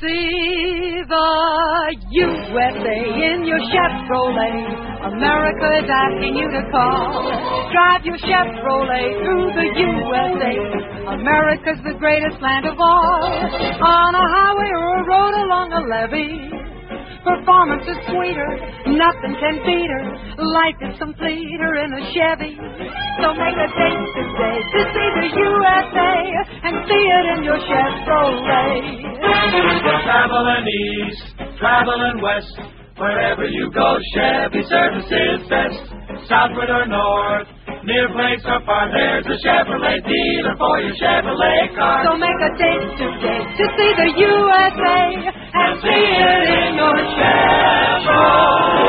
See the USA in your Chevrolet. America is asking you to call. Drive your Chevrolet through the USA. America's the greatest land of all. On a highway or a road along a levee, performance is sweeter, nothing can beat her. Life is completer in a Chevy. So make a date today to see the USA and see it in your Chevrolet. Traveling east, traveling west, wherever you go, Chevy service is best. Southward or north, near place or far, there's a Chevrolet dealer for your Chevrolet car. So make a date today to see the USA and see it in your Chevrolet.